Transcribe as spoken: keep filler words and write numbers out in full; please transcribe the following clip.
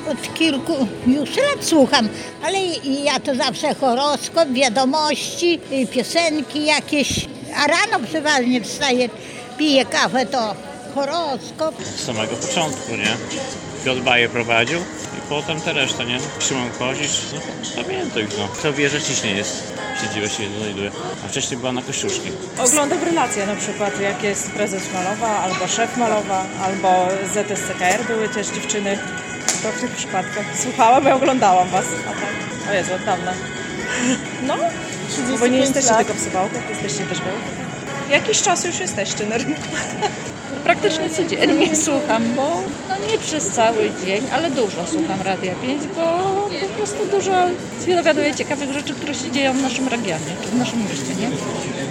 Od kilku już lat słucham, ale ja to zawsze horoskop, wiadomości, piosenki jakieś, a rano przeważnie wstaję, piję kawę, to horoskop. Z samego początku, nie? Piotr Baje prowadził i potem te reszta, nie? Szymon Kozisz, no pamiętam ich, no. Kto wie, że ciśnie jest, siedziba się znajduje. A wcześniej była na Kościuszki. Oglądam relacje na przykład, jak jest prezes Malowa, albo szef Malowa, albo z Z S C K R były też dziewczyny. To w tych przypadkach słuchałam i oglądałam was. A tak? O Jezu, od dawna. No, bo nie jesteście tylko w Suwałkach, jesteście też w Bełchatach. Jakiś czas już jesteście na rynku. Praktycznie codziennie słucham, bo no nie przez cały dzień, ale dużo słucham Radia pięć, bo po prostu dużo się dowiaduję ciekawych rzeczy, które się dzieją w naszym regionie, czy w naszym mieście, nie?